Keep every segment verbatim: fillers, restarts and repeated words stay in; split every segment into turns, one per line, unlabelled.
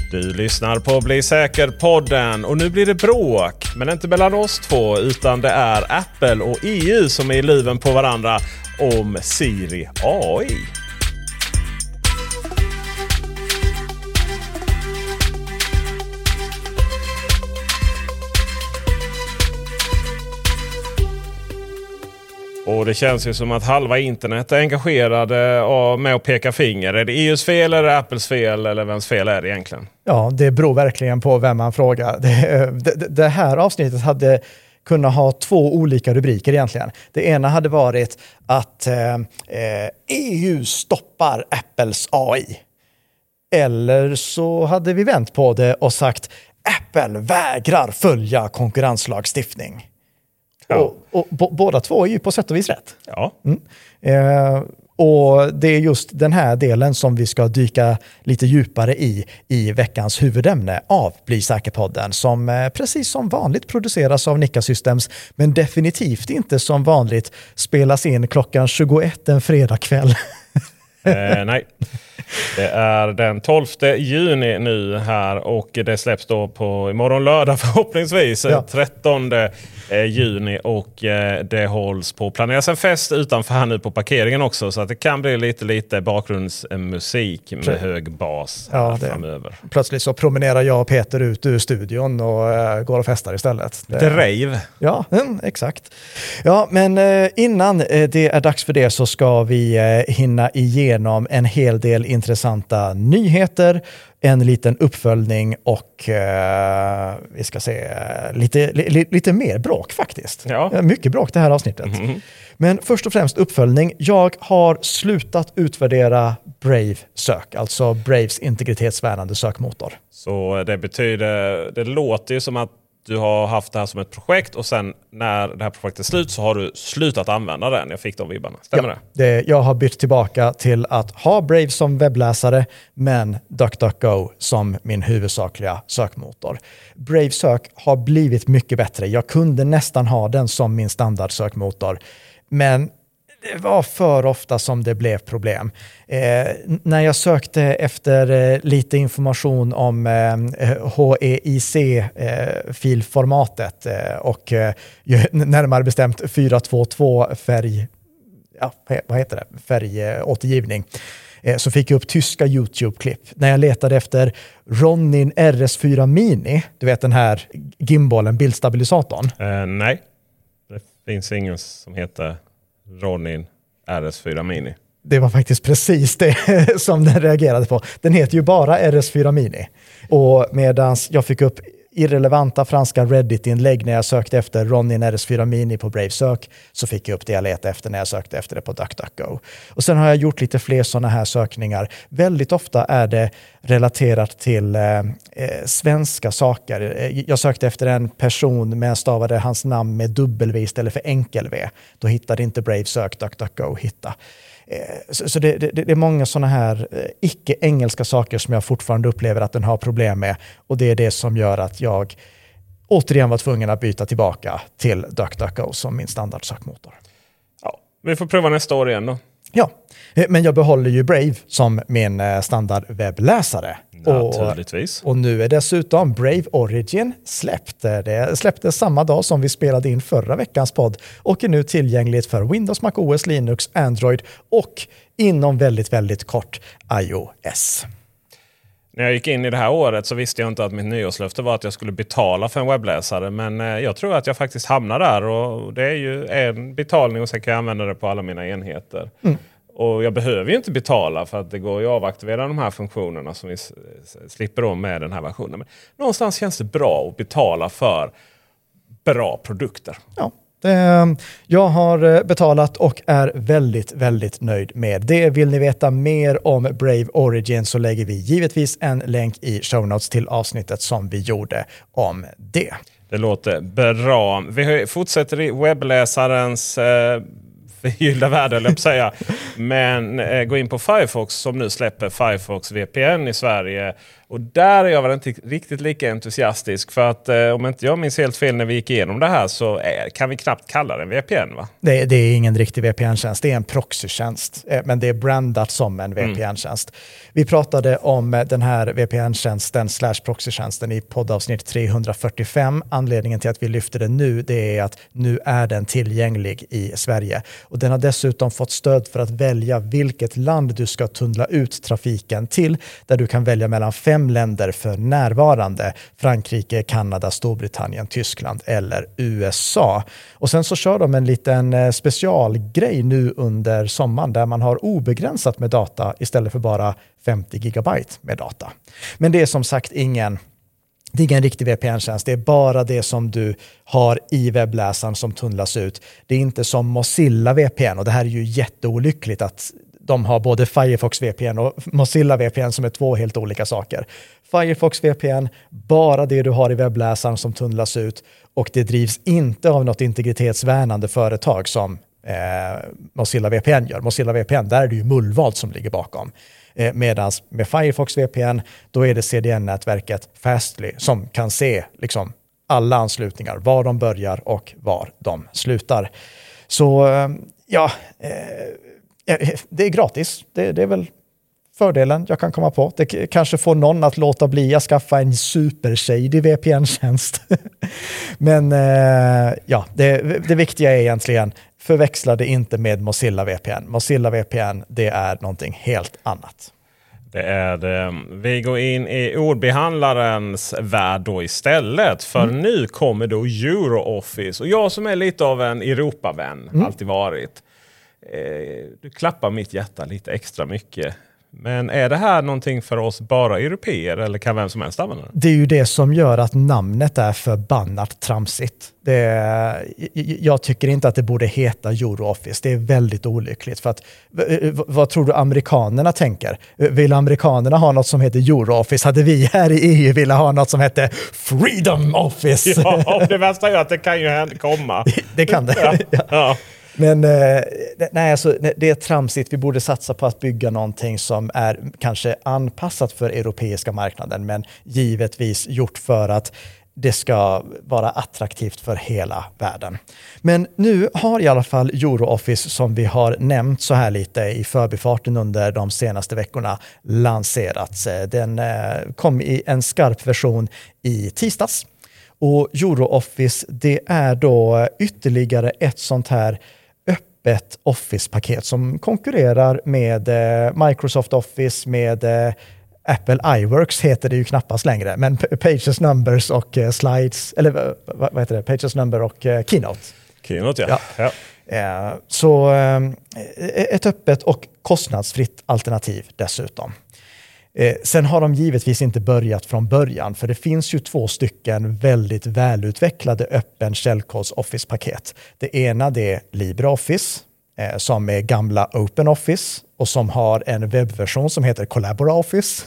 Du lyssnar på Bli säker-podden och nu blir det bråk. Men inte mellan oss två utan det är Apple och E U som är i luven på varandra om Siri A I. Och det känns ju som att halva internet är engagerade med att peka finger. Är det E U:s fel eller Apples fel eller vems fel är det egentligen?
Ja, det beror verkligen på vem man frågar. Det, det, det här avsnittet hade kunnat ha två olika rubriker egentligen. Det ena hade varit att eh, E U stoppar Apples A I. Eller så hade vi vänt på det och sagt Apple vägrar följa konkurrenslagstiftning. Ja. Och, och b- båda två är ju på sätt och vis rätt.
Ja.
Mm. Eh, och det är just den här delen som vi ska dyka lite djupare i i veckans huvudämne av Bli säker-podden som eh, precis som vanligt produceras av Nikka Systems men definitivt inte som vanligt spelas in klockan tjugoett en fredagkväll.
eh, nej. Det är den tolfte juni nu här och det släpps då på imorgon lördag förhoppningsvis. Ja. trettonde juni och det hålls på planeras en fest utanför här nu på parkeringen också så att det kan bli lite lite bakgrundsmusik med Pre- hög bas
ja, det,
framöver.
Plötsligt så promenerar jag och Peter ut ur studion och äh, går och festar istället.
Det är rave.
Ja, mm, exakt. Ja, men äh, innan äh, det är dags för det så ska vi äh, hinna igenom en hel del intressanta nyheter, en liten uppföljning och eh, vi ska se lite, li, lite mer bråk faktiskt.
Ja.
Mycket bråk det här avsnittet. Mm-hmm. Men först och främst uppföljning. Jag har slutat utvärdera Brave sök, alltså Braves integritetsvärnande sökmotor.
Så det betyder, det låter ju som att du har haft det här som ett projekt och sen när det här projektet är slut så har du slutat använda den. Jag fick de vibbarna. Stämmer
ja,
det?
det? Jag har bytt tillbaka till att ha Brave som webbläsare men DuckDuckGo som min huvudsakliga sökmotor. Brave sök har blivit mycket bättre. Jag kunde nästan ha den som min standardsökmotor. Men det var för ofta som det blev problem. Eh, när jag sökte efter eh, lite information om eh, H E I C-filformatet eh, och eh, närmare bestämt fyra två två färg, ja, vad heter det? färgåtergivning eh, så fick jag upp tyska YouTube-klipp. När jag letade efter Ronin R S fyra Mini, du vet den här gimbalen, bildstabilisatorn.
Uh, nej, det finns ingen som heter Ronin R S fyra Mini.
Det var faktiskt precis det som den reagerade på. Den heter ju bara R S fyra Mini. Och medan jag fick upp irrelevanta franska Reddit-inlägg när jag sökte efter Ronin R S fyra Mini på Brave sök så fick jag upp det jag letade efter när jag sökte efter det på DuckDuckGo. Och sen har jag gjort lite fler sådana här sökningar. Väldigt ofta är det relaterat till eh, svenska saker. Jag sökte efter en person men jag stavade hans namn med W istället för enkel-V. Då hittade inte Brave sök DuckDuckGo hitta. Så, så det, det, det är många sådana här icke-engelska saker som jag fortfarande upplever att den har problem med. Och det är det som gör att jag återigen var tvungen att byta tillbaka till DuckDuckGo som min standardsökmotor.
Ja, vi får pröva nästa år igen då.
Ja, men jag behåller ju Brave som min standard webbläsare.
Naturligtvis.
Och, och nu är dessutom Brave Origin släppt. Det släpptes samma dag som vi spelade in förra veckans podd och är nu tillgängligt för Windows, Mac O S, Linux, Android och inom väldigt, väldigt kort iOS.
När jag gick in i det här året så visste jag inte att mitt nyårslöfte var att jag skulle betala för en webbläsare. Men jag tror att jag faktiskt hamnar där och det är ju en betalning och sen kan jag använda det på alla mina enheter. Mm. Och jag behöver ju inte betala för att det går ju att avaktivera de här funktionerna som vi slipper om med den här versionen. Men någonstans känns det bra att betala för bra produkter.
Ja. Jag har betalat och är väldigt, väldigt nöjd med det. Vill ni veta mer om Brave Origin så lägger vi givetvis en länk i show notes till avsnittet som vi gjorde om det.
Det låter bra. Vi fortsätter i webbläsarens eh, förgyllda värld, eller jag säga. Men eh, gå in på Firefox som nu släpper Firefox V P N i Sverige. Och där är jag väl inte riktigt lika entusiastisk. För att eh, om inte jag minns helt fel när vi gick igenom det här så är, kan vi knappt kalla det en V P N, va?
Det, det är ingen riktig V P N-tjänst, det är en proxytjänst. Eh, men det är brandat som en V P N-tjänst. Mm. Vi pratade om den här V P N-tjänsten slash proxytjänsten i poddavsnitt trehundrafyrtiofem. Anledningen till att vi lyfter den nu, det är att nu är den tillgänglig i Sverige. Och den har dessutom fått stöd för att välja vilket land du ska tunnla ut trafiken till, där du kan välja mellan fem länder för närvarande: Frankrike, Kanada, Storbritannien, Tyskland eller U S A. Och sen så kör de en liten specialgrej nu under sommaren där man har obegränsat med data istället för bara femtio gigabyte med data. Men det är som sagt ingen Det är ingen riktig V P N-tjänst. Det är bara det som du har i webbläsaren som tunnlas ut. Det är inte som Mozilla V P N, och det här är ju jätteolyckligt att de har både Firefox V P N och Mozilla V P N som är två helt olika saker. Firefox V P N, bara det du har i webbläsaren som tunnlas ut, och det drivs inte av något integritetsvärnande företag som eh, Mozilla V P N gör. Mozilla V P N, där är det ju Mullvad som ligger bakom. Eh, Medan med Firefox V P N, då är det C D N-nätverket Fastly som kan se liksom alla anslutningar, var de börjar och var de slutar. Så eh, ja, eh, det är gratis. Det, det är väl fördelen jag kan komma på. Det kanske får någon att låta bli att skaffa en super-shady V P N-tjänst. Men eh, ja, det, det viktiga är egentligen, förväxla det inte med Mozilla V P N. Mozilla V P N, det är någonting helt annat.
Det är det. Vi går in i ordbehandlarens värld då istället. För mm. nu kommer då EuroOffice. Och jag som är lite av en Europavän, mm. alltid varit. Eh, du klappar mitt hjärta lite extra mycket. Men är det här någonting för oss bara europeer, eller kan vem som helst använda det?
Det är ju det som gör att namnet är förbannat tramsigt. Det är, jag tycker inte att det borde heta EuroOffice. Det är väldigt olyckligt. För att, vad tror du amerikanerna tänker? Vill amerikanerna ha något som heter EuroOffice? Hade vi här i E U velat ha något som heter Freedom Office?
Ja, det värsta är att det kan ju komma.
Det kan det. Ja. Ja. Men eh, nej, alltså, det är tramsigt. Vi borde satsa på att bygga någonting som är kanske anpassat för europeiska marknaden, men givetvis gjort för att det ska vara attraktivt för hela världen. Men nu har i alla fall EuroOffice, som vi har nämnt så här lite i förbifarten under de senaste veckorna, lanserats. Den eh, kom i en skarp version i tisdags. Och EuroOffice, det är då ytterligare ett sånt här öppet Office-paket som konkurrerar med eh, Microsoft Office, med eh, Apple iWorks heter det ju knappast längre, men Pages, Numbers och eh, Slides, eller vad, vad heter det? Pages, Number och eh, Keynote.
Keynote, ja. ja.
ja. Eh, så eh, ett öppet och kostnadsfritt alternativ dessutom. Eh, sen har de givetvis inte börjat från början, för det finns ju två stycken väldigt välutvecklade öppen källkods Office-paket. Det ena det är LibreOffice eh, som är gamla OpenOffice och som har en webbversion som heter CollaboraOffice.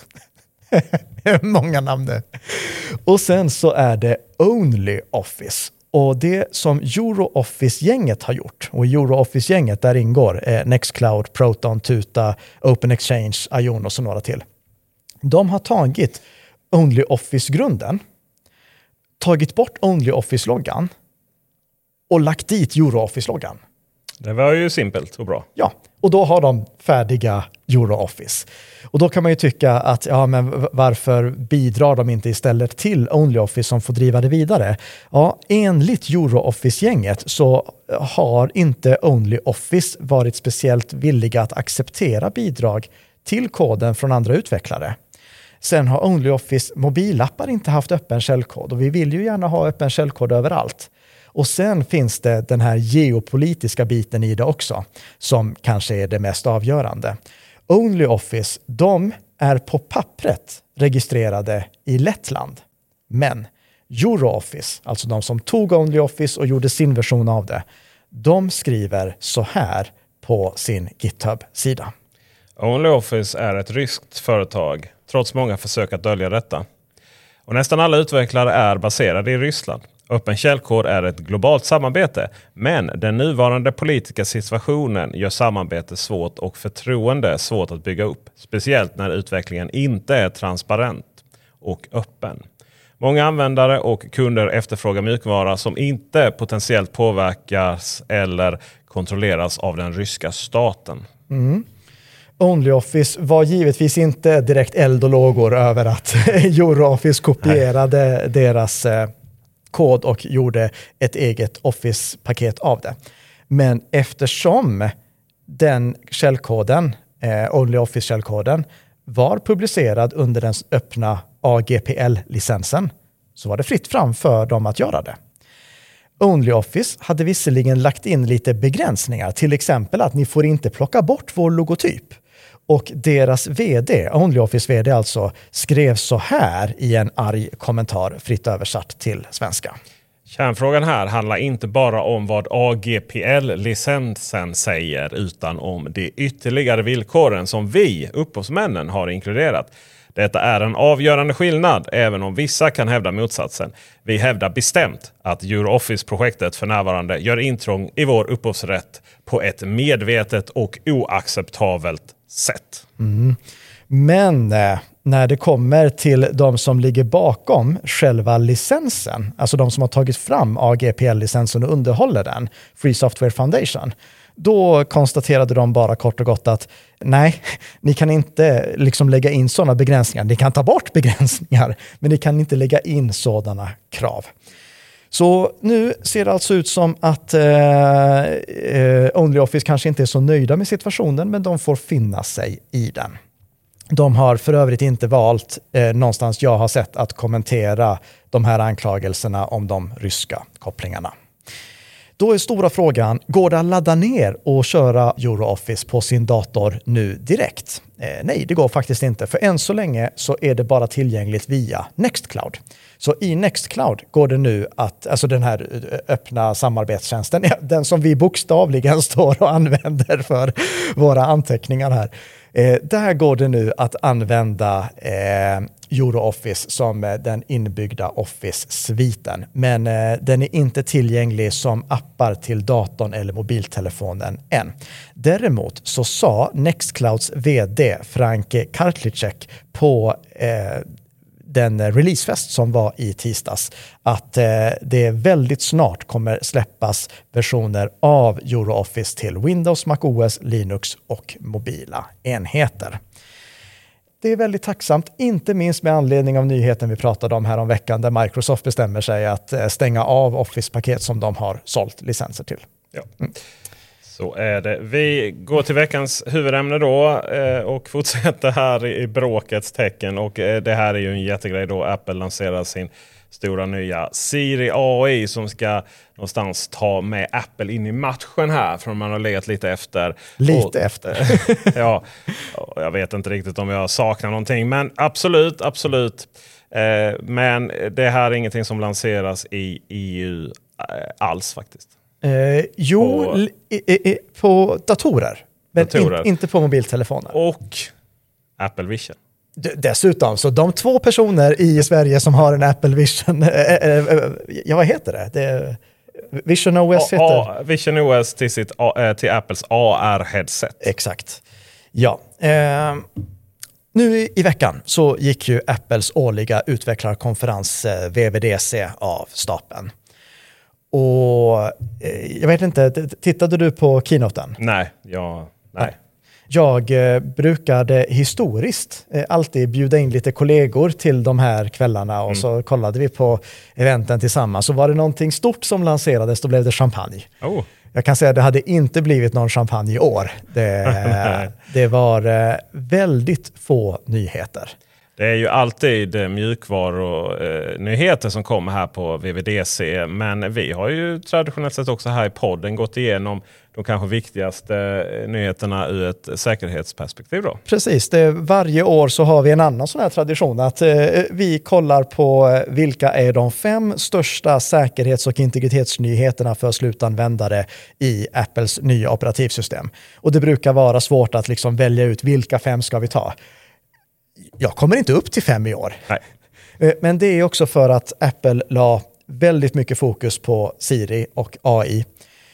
Många namn det. Och sen så är det OnlyOffice. Och det som EuroOffice-gänget har gjort, och i EuroOffice-gänget där ingår eh, Nextcloud, Proton, Tuta, OpenExchange, Ionos och några till. De har tagit OnlyOffice-grunden, tagit bort OnlyOffice-loggan och lagt dit EuroOffice-loggan.
Det var ju simpelt och bra.
Ja, och då har de färdiga EuroOffice. Och då kan man ju tycka att ja, men varför bidrar de inte istället till OnlyOffice som får driva det vidare? Ja, enligt EuroOffice-gänget så har inte OnlyOffice varit speciellt villiga att acceptera bidrag till koden från andra utvecklare. Sen har OnlyOffice mobilappar inte haft öppen källkod, och vi vill ju gärna ha öppen källkod överallt. Och sen finns det den här geopolitiska biten i det också, som kanske är det mest avgörande. OnlyOffice, de är på pappret registrerade i Lettland. Men EuroOffice, alltså de som tog OnlyOffice och gjorde sin version av det, de skriver så här på sin GitHub-sida.
OnlyOffice är ett ryskt företag, trots många försök att dölja detta. Och nästan alla utvecklare är baserade i Ryssland. Öppen källkod är ett globalt samarbete, men den nuvarande politiska situationen gör samarbete svårt och förtroende svårt att bygga upp. Speciellt när utvecklingen inte är transparent och öppen. Många användare och kunder efterfrågar mjukvara som inte potentiellt påverkas eller kontrolleras av den ryska staten.
Mm. OnlyOffice var givetvis inte direkt eld och lågor över att EuroOffice kopierade Nej. deras eh, kod och gjorde ett eget Office-paket av det. Men eftersom den källkoden, eh, OnlyOffice-källkoden, var publicerad under den öppna A G P L-licensen så var det fritt fram för dem att göra det. OnlyOffice hade visserligen lagt in lite begränsningar, till exempel att ni får inte plocka bort vår logotyp. Och deras vd, OnlyOffice vd alltså, skrev så här i en arg kommentar fritt översatt till svenska.
Kärnfrågan här handlar inte bara om vad A G P L-licensen säger utan om de ytterligare villkoren som vi, upphovsmännen, har inkluderat. Detta är en avgörande skillnad, även om vissa kan hävda motsatsen. Vi hävdar bestämt att EuroOffice-projektet för närvarande gör intrång i vår upphovsrätt på ett medvetet och oacceptabelt sätt.
Mm. Men eh, när det kommer till de som ligger bakom själva licensen, alltså de som har tagit fram A G P L-licensen och underhåller den, Free Software Foundation, då konstaterade de bara kort och gott att nej, ni kan inte liksom lägga in sådana begränsningar. Ni kan ta bort begränsningar, men ni kan inte lägga in sådana krav. Så nu ser det alltså ut som att eh, eh, OnlyOffice kanske inte är så nöjda med situationen, men de får finna sig i den. De har för övrigt inte valt eh, någonstans jag har sett att kommentera de här anklagelserna om de ryska kopplingarna. Då är stora frågan, går det att ladda ner och köra EuroOffice på sin dator nu direkt? Eh, nej, det går faktiskt inte. För än så länge så är det bara tillgängligt via Nextcloud. Så i Nextcloud går det nu att, alltså den här öppna samarbetstjänsten, den som vi bokstavligen står och använder för våra anteckningar här. Eh, där går det nu att använda eh, EuroOffice som eh, den inbyggda Office-sviten. Men eh, den är inte tillgänglig som appar till datorn eller mobiltelefonen än. Däremot så sa Nextclouds vd Frank Kartlicek på eh, den releasefest som var i tisdags att eh, det väldigt snart kommer släppas versioner av EuroOffice till Windows, MacOS, Linux och mobila enheter. Det är väldigt tacksamt, inte minst med anledning av nyheten vi pratade om här om veckan där Microsoft bestämmer sig att eh, stänga av Office-paket som de har sålt licenser till.
Ja. Mm. Så är det. Vi går till veckans huvudämne då eh, och fortsätter här i, i bråkets tecken. Och eh, det här är ju en jättegrej då. Apple lanserar sin stora nya Siri A I som ska någonstans ta med Apple in i matchen här. För man har legat lite efter.
Lite
och,
efter.
ja, jag vet inte riktigt om jag saknar någonting. Men absolut, absolut. Eh, men det här är ingenting som lanseras i E U eh, alls faktiskt.
Eh, jo, på, i, i, på datorer. Men
datorer.
In, inte på mobiltelefoner.
Och Apple Vision.
D- dessutom, så de två personer i Sverige som har en Apple Vision, äh, äh, äh, ja vad heter det? det Vision O S heter
A, A, Vision O S till, sitt, äh, till Apples A R-headset.
Exakt. Ja. Eh, nu i, i veckan så gick ju Apples årliga utvecklarkonferens eh, W W D C av stapeln. Och eh, jag vet inte, tittade du på keynoten?
Nej, ja, nej. nej.
Jag eh, brukade historiskt eh, alltid bjuda in lite kollegor till de här kvällarna och mm. så kollade vi på eventen tillsammans. Så var det någonting stort som lanserades, då blev det champagne.
Oh.
Jag kan säga att det hade inte blivit någon champagne i år. Det, det var eh, väldigt få nyheter.
Det är ju alltid mjukvarunyheter som kommer här på W W D C. Men vi har ju traditionellt sett också här i podden gått igenom de kanske viktigaste nyheterna ur ett säkerhetsperspektiv då.
Precis, det, varje år så har vi en annan sån här tradition att eh, vi kollar på vilka är de fem största säkerhets- och integritetsnyheterna för slutanvändare i Apples nya operativsystem. Och det brukar vara svårt att liksom välja ut vilka fem ska vi ta. Jag kommer inte upp till fem i år.
Nej.
Men det är också för att Apple la väldigt mycket fokus på Siri och A I.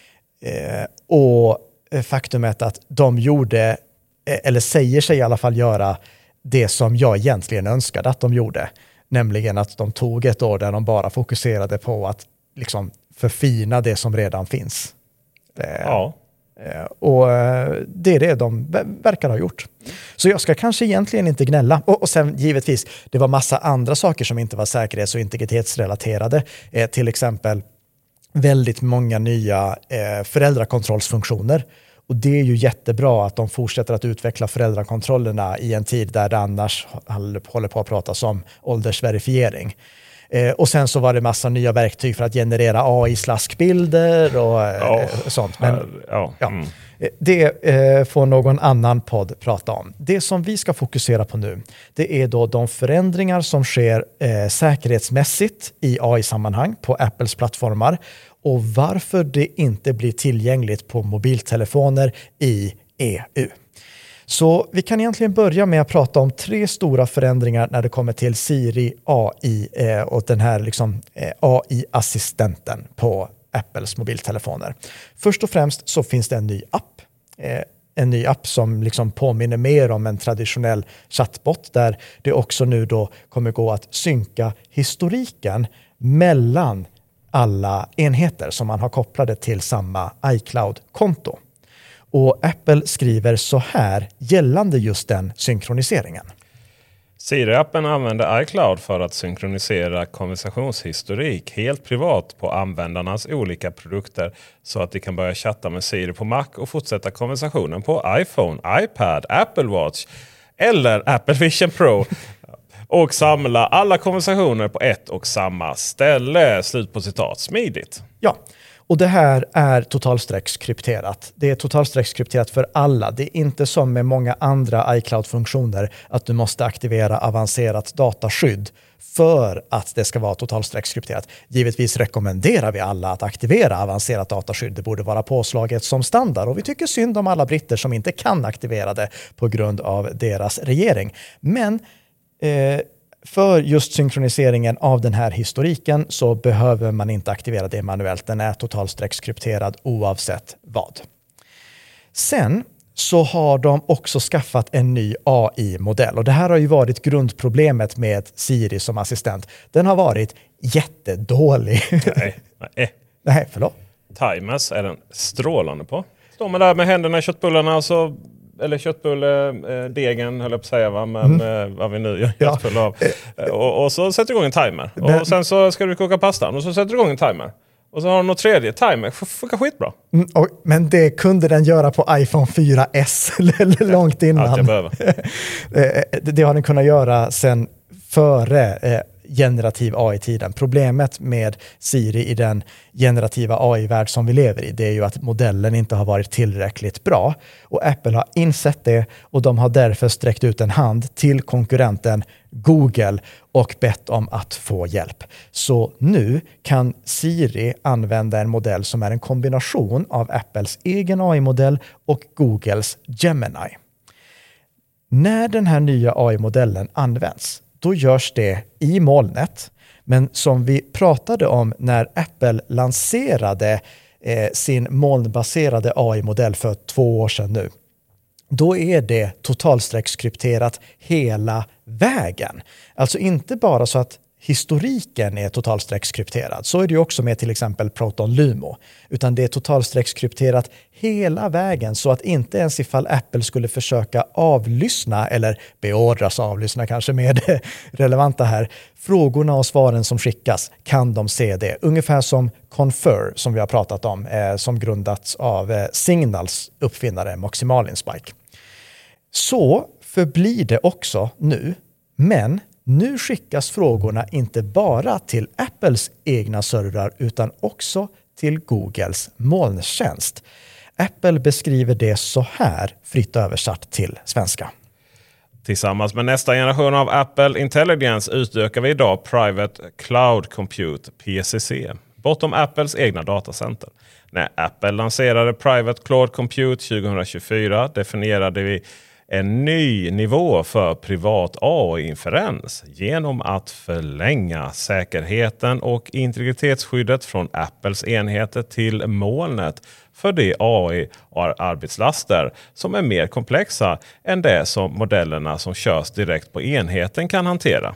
Eh, och faktumet att de gjorde, eller säger sig i alla fall göra, det som jag egentligen önskade att de gjorde. Nämligen att de tog ett år där de bara fokuserade på att liksom förfina det som redan finns. Eh,
Ja.
Och det är det de verkar ha gjort. Så jag ska kanske egentligen inte gnälla. Och, och sen givetvis, det var massa andra saker som inte var säkerhets- och integritetsrelaterade. Eh, till exempel väldigt många nya eh, föräldrakontrollsfunktioner. Och det är ju jättebra att de fortsätter att utveckla föräldrakontrollerna i en tid där det annars håller på att pratas om åldersverifiering. Eh, och sen så var det massa nya verktyg för att generera A I-slaskbilder och eh, oh, sånt. Men
oh,
ja,
mm.
det eh, får någon annan podd prata om. Det som vi ska fokusera på nu, det är då de förändringar som sker eh, säkerhetsmässigt i A I-sammanhang på Apples plattformar och varför det inte blir tillgängligt på mobiltelefoner i E U. Så vi kan egentligen börja med att prata om tre stora förändringar när det kommer till Siri A I eh, och den här liksom, eh, A I-assistenten på Apples mobiltelefoner. Först och främst så finns det en ny app. Eh, en ny app som liksom påminner mer om en traditionell chatbot där det också nu då kommer gå att synka historiken mellan alla enheter som man har kopplade till samma iCloud-konto. Och Apple skriver så här gällande just den synkroniseringen.
Siri-appen använder iCloud för att synkronisera konversationshistorik helt privat på användarnas olika produkter så att de kan börja chatta med Siri på Mac och fortsätta konversationen på iPhone, iPad, Apple Watch eller Apple Vision Pro och samla alla konversationer på ett och samma ställe. Slut på citat. Smidigt.
Ja. Och det här är totalstreckskrypterat. Det är totalstreckskrypterat för alla. Det är inte som med många andra iCloud-funktioner att du måste aktivera avancerat dataskydd för att det ska vara totalstreckskrypterat. Givetvis rekommenderar vi alla att aktivera avancerat dataskydd. Det borde vara påslaget som standard och vi tycker synd om alla britter som inte kan aktivera det på grund av deras regering. Men eh, för just synkroniseringen av den här historiken så behöver man inte aktivera det manuellt. Den är totalstreckskrypterad oavsett vad. Sen så har de också skaffat en ny A I-modell. Och det här har ju varit grundproblemet med Siri som assistent. Den har varit jättedålig.
Nej, nej.
Nej, förlåt.
Timers är den strålande på. Står man där med händerna i köttbullarna och så... Eller köttbulledegen höll jag på att säga, va? Men mm. vad vi nu gör köttbull av. Och, och så sätter du igång en timer. Men, och sen så ska du koka pastan och så sätter du igång en timer. Och så har du något tredje timer. Funkar skitbra.
Mm, och, men det kunde den göra på iPhone fyra S långt innan.
Allt jag behöver.
Det har den kunnat göra sen före eh, generativ A I-tiden. Problemet med Siri i den generativa A I-värld som vi lever i, det är ju att modellen inte har varit tillräckligt bra. Och Apple har insett det och de har därför sträckt ut en hand till konkurrenten Google och bett om att få hjälp. Så nu kan Siri använda en modell som är en kombination av Apples egen A I-modell och Googles Gemini. När den här nya A I-modellen används, då görs det i molnet. Men som vi pratade om när Apple lanserade eh, sin molnbaserade A I-modell för två år sedan nu, då är det totalstreckskrypterat hela vägen. Alltså inte bara så att historiken är totalstreckskrypterad, så är det ju också med till exempel Proton Lumo, utan det är totalstreckskrypterat hela vägen så att inte ens ifall Apple skulle försöka avlyssna eller beordras avlyssna kanske med relevanta här, frågorna och svaren som skickas kan de se det. Ungefär som Confer som vi har pratat om eh, som grundats av eh, Signals uppfinnare Moximalin Spike. Så förblir det också nu, men nu skickas frågorna inte bara till Apples egna servrar utan också till Googles molntjänst. Apple beskriver det så här, fritt översatt till svenska.
Tillsammans med nästa generation av Apple Intelligence utökar vi idag Private Cloud Compute, P C C, bortom Apples egna datacenter. När Apple lanserade Private Cloud Compute tjugohundratjugofyra definierade vi en ny nivå för privat A I-inferens genom att förlänga säkerheten och integritetsskyddet från Apples enheter till molnet för de A I-arbetslaster som är mer komplexa än det som modellerna som körs direkt på enheten kan hantera.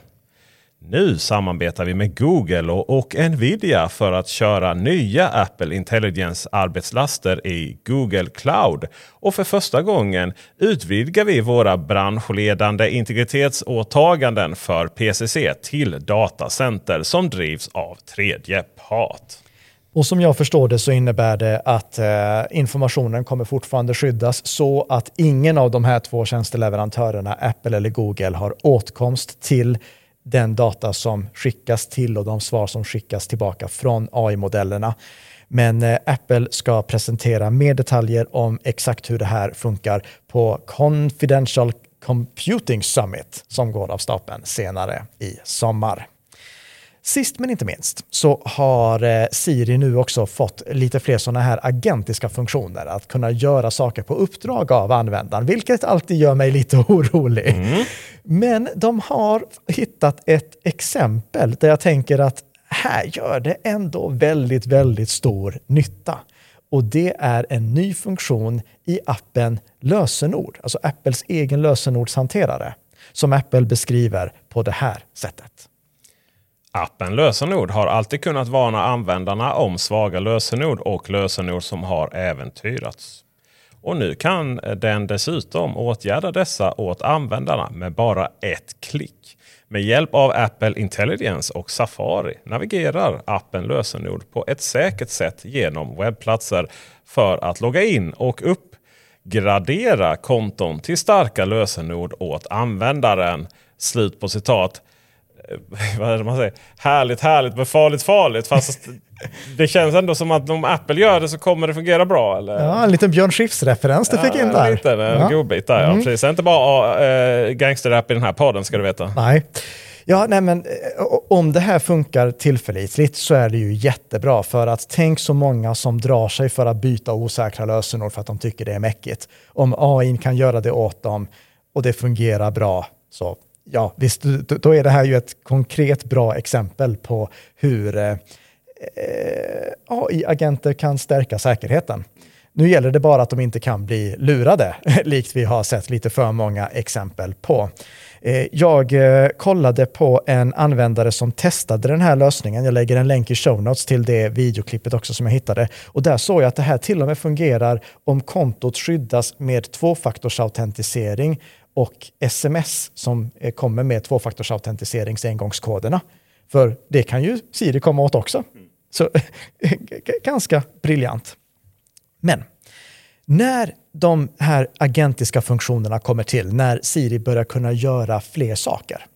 Nu samarbetar vi med Google och, och Nvidia för att köra nya Apple Intelligence-arbetslaster i Google Cloud. Och för första gången utvidgar vi våra branschledande integritetsåtaganden för P C C till datacenter som drivs av tredje part.
Och som jag förstår det så innebär det att eh, informationen kommer fortfarande skyddas så att ingen av de här två tjänsteleverantörerna, Apple eller Google, har åtkomst till den data som skickas till och de svar som skickas tillbaka från A I-modellerna. Men eh, Apple ska presentera mer detaljer om exakt hur det här funkar på Confidential Computing Summit som går av stapeln senare i sommar. Sist men inte minst så har eh, Siri nu också fått lite fler sådana här agentiska funktioner. Att kunna göra saker på uppdrag av användaren, vilket alltid gör mig lite orolig. Mm. Men de har hittat ett exempel där jag tänker att här gör det ändå väldigt, väldigt stor nytta. Och det är en ny funktion i appen Lösenord, alltså Apples egen lösenordshanterare, som Apple beskriver på det här sättet.
Appen Lösenord har alltid kunnat varna användarna om svaga lösenord och lösenord som har äventyrats. Och nu kan den dessutom åtgärda dessa åt användarna med bara ett klick. Med hjälp av Apple Intelligence och Safari navigerar appen Lösenord på ett säkert sätt genom webbplatser för att logga in och uppgradera konton till starka lösenord åt användaren. Slut på citat. Vad är det man säger? Härligt, härligt, men farligt, farligt. Fast det känns ändå som att om Apple gör det så kommer det fungera bra. Eller?
Ja, en liten Björn Skifs-referens du fick
ja,
in där.
Lite, en ja. godbit där, ja. Mm. Precis. Inte bara äh, gangsterrap i den här podden, ska du veta.
Nej. Ja, nej men om det här funkar tillförlitligt så är det ju jättebra, för att tänk så många som drar sig för att byta osäkra lösenord för att de tycker det är mäckigt. Om A I kan göra det åt dem och det fungerar bra, så ja, visst, då är det här ju ett konkret bra exempel på hur eh, A I-agenter kan stärka säkerheten. Nu gäller det bara att de inte kan bli lurade, likt vi har sett lite för många exempel på. Eh, jag eh, kollade på en användare som testade den här lösningen. Jag lägger en länk i show notes till det videoklippet också som jag hittade. Och där såg jag att det här till och med fungerar om kontot skyddas med tvåfaktorsautentisering och sms som kommer med tvåfaktorsautentiseringsengångskoderna. engångskoderna. För det kan ju Siri komma åt också. Så ganska briljant. Men när de här agentiska funktionerna kommer till, när Siri börjar kunna göra fler saker,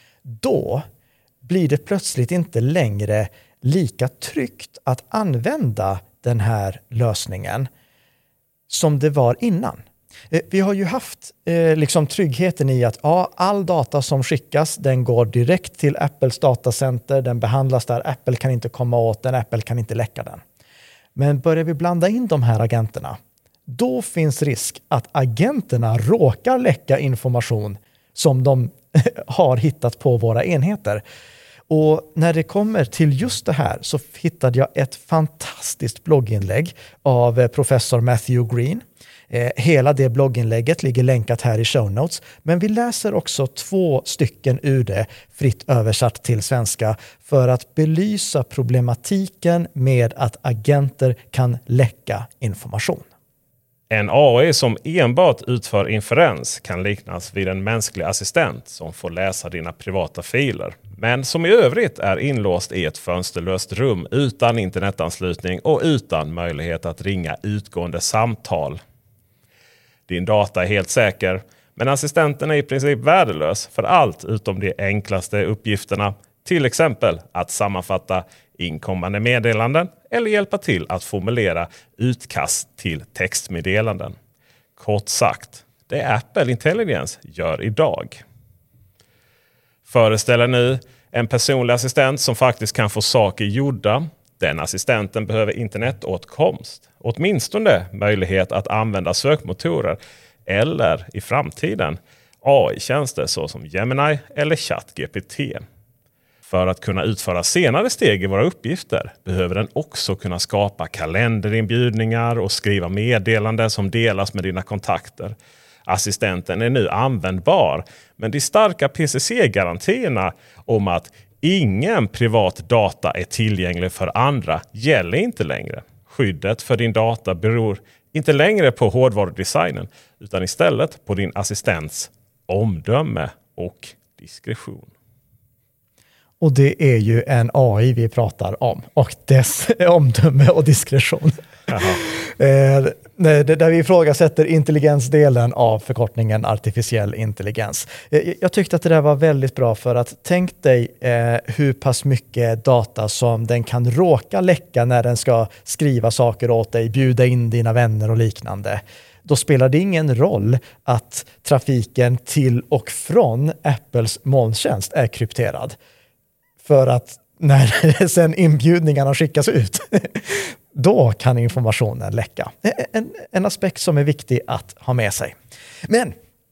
då blir det plötsligt inte längre lika tryggt att använda den här lösningen som det var innan. Vi har ju haft eh, liksom tryggheten i att ja, all data som skickas, den går direkt till Apples datacenter, den behandlas där, Apple kan inte komma åt den, Apple kan inte läcka den. Men börjar vi blanda in de här agenterna, då finns risk att agenterna råkar läcka information som de har hittat på våra enheter. Och när det kommer till just det här så hittade jag ett fantastiskt blogginlägg av professor Matthew Green. Eh, hela det blogginlägget ligger länkat här i show notes, men vi läser också två stycken ur det fritt översatt till svenska för att belysa problematiken med att agenter kan läcka information.
En A I som enbart utför inferens kan liknas vid en mänsklig assistent som får läsa dina privata filer, men som i övrigt är inlåst i ett fönsterlöst rum utan internetanslutning och utan möjlighet att ringa utgående samtal. Din data är helt säker, men assistenten är i princip värdelös för allt utom de enklaste uppgifterna, till exempel att sammanfatta inkommande meddelanden eller hjälpa till att formulera utkast till textmeddelanden. Kort sagt, det Apple Intelligence gör idag. Föreställ er nu en personlig assistent som faktiskt kan få saker gjorda. Den assistenten behöver internetåtkomst, åtminstone möjlighet att använda sökmotorer eller i framtiden A I-tjänster såsom Gemini eller ChatGPT. För att kunna utföra senare steg i våra uppgifter behöver den också kunna skapa kalenderinbjudningar och skriva meddelanden som delas med dina kontakter. Assistenten är nu användbar, men de starka P C C-garantierna om att ingen privat data är tillgänglig för andra gäller inte längre. Skyddet för din data beror inte längre på hårdvarudesignen utan istället på din assistents omdöme och diskretion.
Och det är ju en A I vi pratar om och dess omdöme och diskretion. eh, där vi ifrågasätter intelligensdelen av förkortningen artificiell intelligens. Eh, jag tyckte att det där var väldigt bra för att tänk dig eh, hur pass mycket data som den kan råka läcka när den ska skriva saker åt dig, bjuda in dina vänner och liknande. Då spelar det ingen roll att trafiken till och från Apples molntjänst är krypterad. För att när sen inbjudningarna skickas ut, då kan informationen läcka. En, en aspekt som är viktig att ha med sig. Men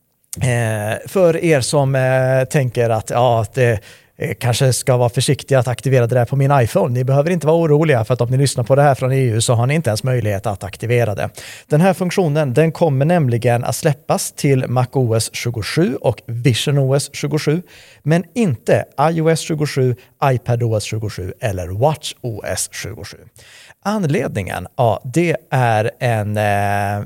eh, för er som eh, tänker att ja, det eh, kanske ska vara försiktiga att aktivera det där på min iPhone. Ni behöver inte vara oroliga för att om ni lyssnar på det här från E U så har ni inte ens möjlighet att aktivera det. Den här funktionen den kommer nämligen att släppas till macOS tjugosju och visionOS tjugosju, men inte iOS tjugosju, iPadOS tjugosju eller watchOS tjugosju. Anledningen, ja, det är en eh,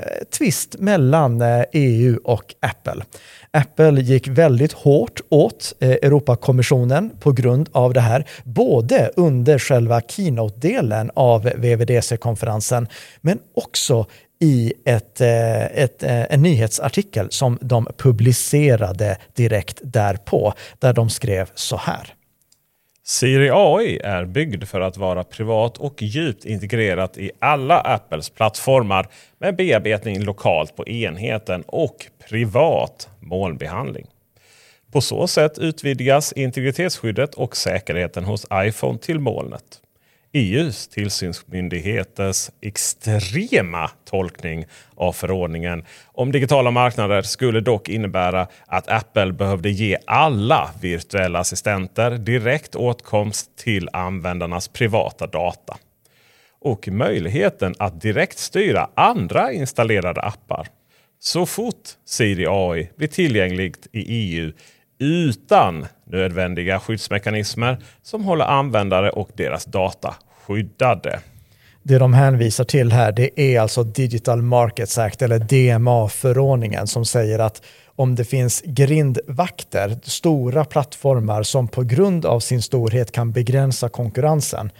tvist mellan eh, E U och Apple. Apple gick väldigt hårt åt eh, Europakommissionen på grund av det här, både under själva keynote-delen av W W D C-konferensen, men också i ett, eh, ett, eh, en nyhetsartikel som de publicerade direkt därpå, där de skrev så här.
Siri A I är byggd för att vara privat och djupt integrerat i alla Apples plattformar med bearbetning lokalt på enheten och privat molnbehandling. På så sätt utvidgas integritetsskyddet och säkerheten hos iPhone till molnet. E U:s tillsynsmyndigheters extrema tolkning av förordningen om digitala marknader skulle dock innebära att Apple behövde ge alla virtuella assistenter direkt åtkomst till användarnas privata data. Och möjligheten att direkt styra andra installerade appar. Så fort Siri A I blir tillgängligt i E U utan nödvändiga skyddsmekanismer som håller användare och deras data skyddade.
Det de hänvisar till här, det är alltså Digital Markets Act eller D M A-förordningen som säger att om det finns grindvakter, stora plattformar som på grund av sin storhet kan begränsa konkurrensen,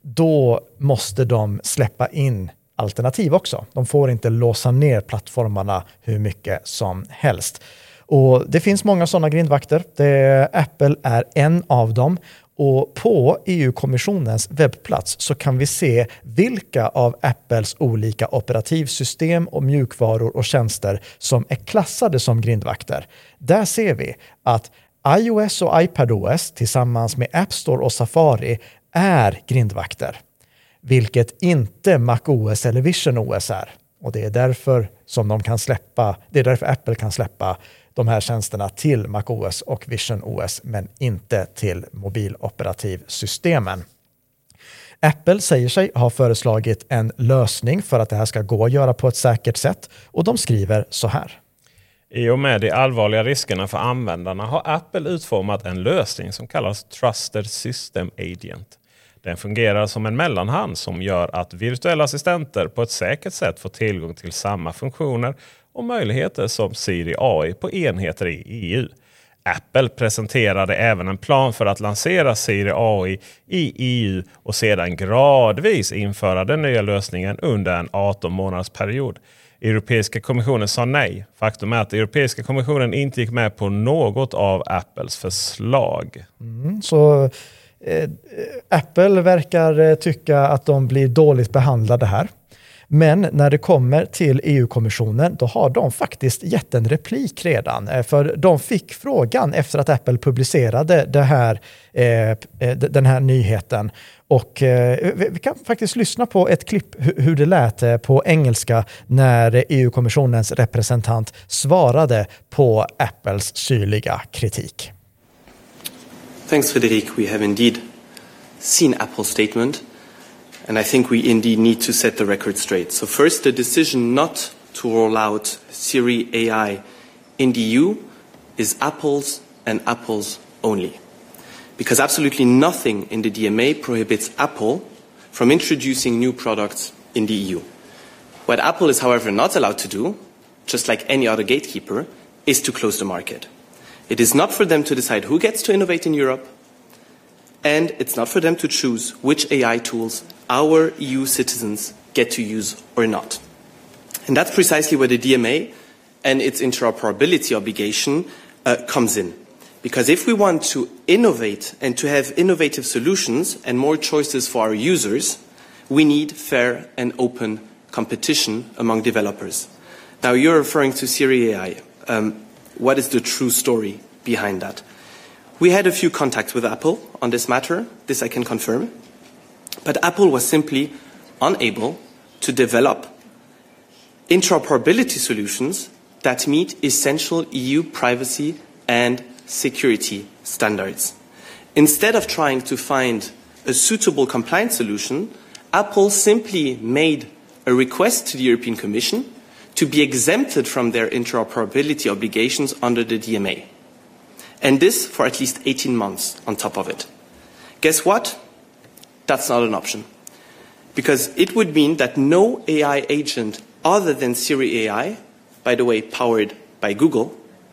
då måste de släppa in alternativ också. De får inte låsa ner plattformarna hur mycket som helst. Och det finns många sådana grindvakter. Det, Apple är en av dem. Och på E U-kommissionens webbplats så kan vi se vilka av Apples olika operativsystem och mjukvaror och tjänster som är klassade som grindvakter. Där ser vi att iOS och iPadOS tillsammans med App Store och Safari är grindvakter. Vilket inte macOS eller visionOS är. Och det är därför som de kan släppa, det är därför Apple kan släppa de här tjänsterna till macOS och visionOS men inte till mobiloperativsystemen. Apple säger sig ha föreslagit en lösning för att det här ska gå att göra på ett säkert sätt och de skriver så här.
I och med de allvarliga riskerna för användarna har Apple utformat en lösning som kallas Trusted System Agent. Den fungerar som en mellanhand som gör att virtuella assistenter på ett säkert sätt får tillgång till samma funktioner och möjligheter som Siri A I på enheter i E U. Apple presenterade även en plan för att lansera Siri A I i E U och sedan gradvis införa den nya lösningen under en arton månaders period. Europeiska kommissionen sa nej. Faktum är att Europeiska kommissionen inte gick med på något av Apples förslag.
Mm, så eh, Apple verkar tycka att de blir dåligt behandlade här. Men när det kommer till E U-kommissionen, då har de faktiskt gett en replik redan. För de fick frågan efter att Apple publicerade det här, eh, den här nyheten. Och eh, vi kan faktiskt lyssna på ett klipp hur det lät på engelska när E U-kommissionens representant svarade på Apples syrliga kritik.
Thanks, Frederic. We have indeed seen Apple's statement, and I think we indeed need to set the record straight. So first, the decision not to roll out Siri A I in the E U is Apple's and Apple's only. Because absolutely nothing in the D M A prohibits Apple from introducing new products in the E U. What Apple is, however, not allowed to do, just like any other gatekeeper, is to close the market. It is not for them to decide who gets to innovate in Europe, and it's not for them to choose which A I tools our E U citizens get to use or not. And that's precisely where the D M A and its interoperability obligation uh, comes in. Because if we want to innovate and to have innovative solutions and more choices for our users, we need fair and open competition among developers. Now, you're referring to Siri A I. Um, what is the true story behind that? We had a few contacts with Apple on this matter, this I can confirm, but Apple was simply unable to develop interoperability solutions that meet essential E U privacy and security standards. Instead of trying to find a suitable compliance solution, Apple simply made a request to the European Commission to be exempted from their interoperability obligations under the D M A. And this for at least eighteen months on top of it. Guess what? That's not an option. Because it would mean that no A I agent other than Siri A I, by the way, powered by Google,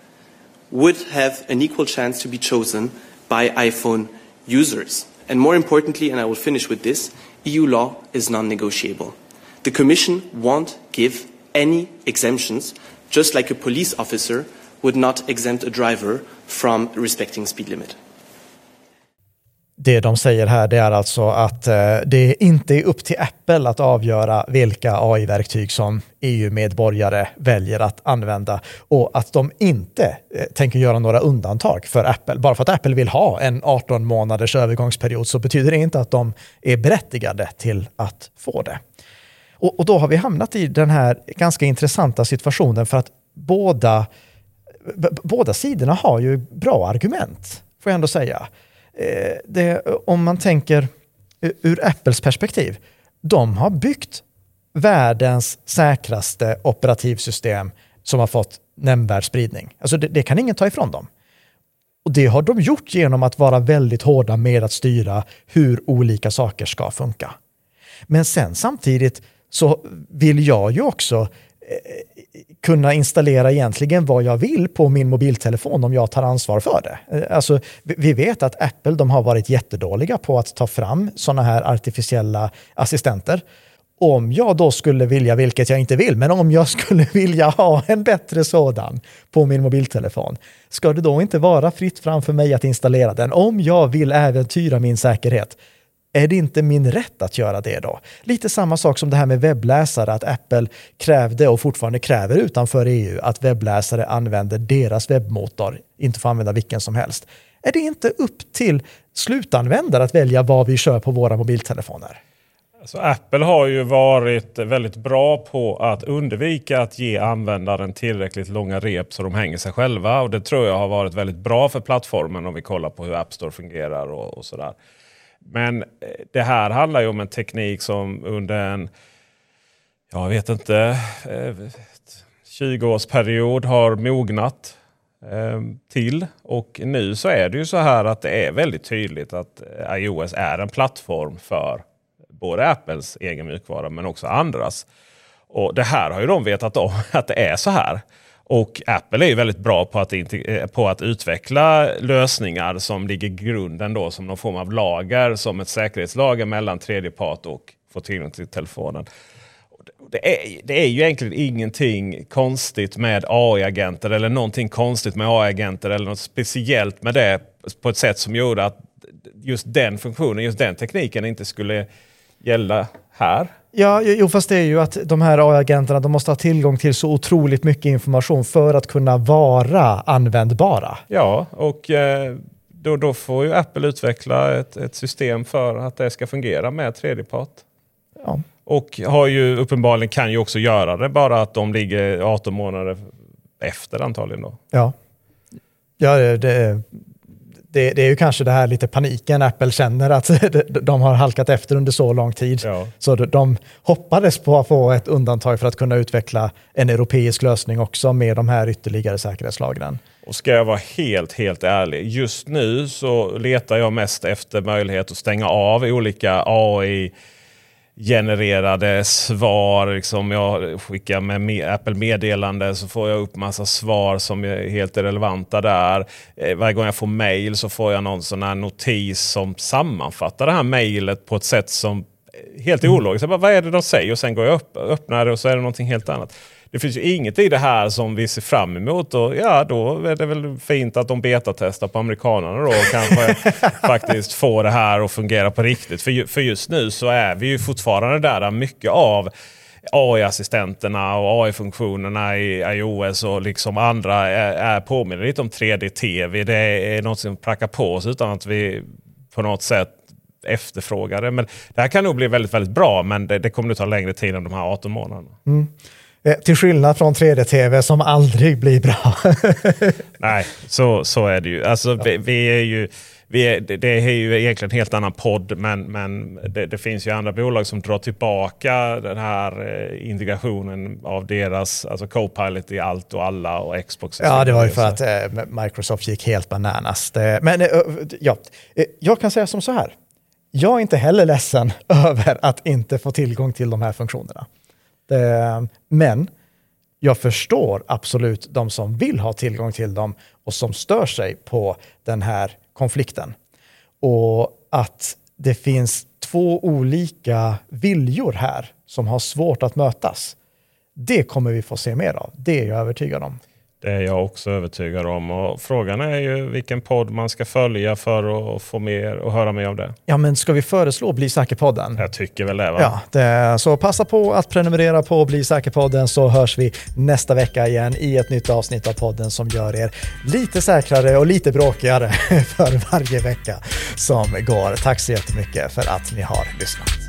would have an equal chance to be chosen by iPhone users. And more importantly, and I will finish with this, E U law is non-negotiable. The Commission won't give any exemptions, just like a police officer would not exempt a driver from respecting speed limit.
Det de säger här, det är alltså att eh, det inte är upp till Apple att avgöra vilka A I-verktyg som E U-medborgare väljer att använda och att de inte eh, tänker göra några undantag för Apple. Bara för att Apple vill ha en arton månaders övergångsperiod så betyder det inte att de är berättigade till att få det. Och, och då har vi hamnat i den här ganska intressanta situationen för att båda, b- båda sidorna har ju bra argument, får jag ändå säga. Det, om man tänker ur Apples perspektiv, de har byggt världens säkraste operativsystem som har fått nämnvärd spridning. Alltså det, det kan ingen ta ifrån dem. Och det har de gjort genom att vara väldigt hårda med att styra hur olika saker ska funka. Men sen samtidigt så vill jag ju också eh, kunna installera egentligen vad jag vill på min mobiltelefon om jag tar ansvar för det. Alltså, vi vet att Apple de har varit jättedåliga på att ta fram sådana här artificiella assistenter. Om jag då skulle vilja, vilket jag inte vill, men om jag skulle vilja ha en bättre sådan på min mobiltelefon, ska det då inte vara fritt fram för mig att installera den om jag vill äventyra min säkerhet? Är det inte min rätt att göra det då? Lite samma sak som det här med webbläsare, att Apple krävde och fortfarande kräver utanför E U att webbläsare använder deras webbmotor, inte får använda vilken som helst. Är det inte upp till slutanvändare att välja vad vi kör på våra mobiltelefoner?
Så Apple har ju varit väldigt bra på att undvika att ge användaren tillräckligt långa rep så de hänger sig själva. Och det tror jag har varit väldigt bra för plattformen om vi kollar på hur App Store fungerar och, och sådär. Men det här handlar ju om en teknik som under en, jag vet inte, tjugo-årsperiod har mognat eh, till. Och nu så är det ju så här att det är väldigt tydligt att iOS är en plattform för både Apples egen mjukvara men också andras. Och det här har ju de vetat om att det är så här. Och Apple är ju väldigt bra på att, på att utveckla lösningar som ligger i grunden då som någon form av lager, som ett säkerhetslager mellan tredjepart och få tillgång till telefonen. Det är, det är ju egentligen ingenting konstigt med A I-agenter eller någonting konstigt med A I-agenter eller något speciellt med det på ett sätt som gjorde att just den funktionen, just den tekniken inte skulle gälla här.
Ja, jo, fast det är ju att de här A I-agenterna de måste ha tillgång till så otroligt mycket information för att kunna vara användbara.
Ja, och eh, då, då får ju Apple utveckla ett, ett system för att det ska fungera med tredjepart.
Ja. Och
har ju uppenbarligen kan ju också göra det, bara att de ligger arton månader efter antagligen då.
Ja, ja det, det, det, det är ju kanske det här lite paniken Apple känner att de har halkat efter under så lång tid.
Ja.
Så de hoppades på att få ett undantag för att kunna utveckla en europeisk lösning också med de här ytterligare säkerhetslagren.
Och ska jag vara helt, helt ärlig, just nu så letar jag mest efter möjlighet att stänga av olika A I genererade svar. Liksom jag skickar med Apple-meddelande så får jag upp massa svar som är helt irrelevanta där. Varje gång jag får mail så får jag någon sån här notis som sammanfattar det här mailet på ett sätt som helt är ologiskt. Jag bara, vad är det de säger? Och sen går jag upp, öppnar det och så är det någonting helt annat. Det finns ju inget i det här som vi ser fram emot och ja, då är det väl fint att de betatestar på amerikanerna då och kanske faktiskt få det här att fungera på riktigt. För, ju, för just nu så är vi ju fortfarande där mycket av A I-assistenterna och A I-funktionerna i iOS och liksom andra är, är påminner lite om tre D-T V. Det är något som prackar på oss utan att vi på något sätt efterfrågar det. Men det här kan nog bli väldigt, väldigt bra, men det, det kommer att ta längre tid än de här arton månaderna.
Mm. Till skillnad från tre D-T V som aldrig blir bra.
Nej, så, så är det ju. Alltså, ja. vi, vi är ju vi är, det är ju egentligen en helt annan podd, men, men det, det finns ju andra bolag som drar tillbaka den här integrationen av deras, alltså Copilot i allt och alla och Xbox. Och
ja, det var ju för att eh, Microsoft gick helt bananas. Det, men eh, ja, jag kan säga som så här. Jag är inte heller ledsen över att inte få tillgång till de här funktionerna. Det, men jag förstår absolut de som vill ha tillgång till dem och som stör sig på den här konflikten. Och att det finns två olika viljor här som har svårt att mötas. Det kommer vi få se mer av. Det är jag övertygad om.
Det är jag också övertygad om. Och frågan är ju vilken podd man ska följa för att få mer och höra mer om det.
Ja, men ska vi föreslå Bli säker-podden?
Jag tycker väl det, va?
Ja, det, så passa på att prenumerera på Bli säker-podden så hörs vi nästa vecka igen i ett nytt avsnitt av podden som gör er lite säkrare och lite bråkigare för varje vecka som går. Tack så jättemycket för att ni har lyssnat.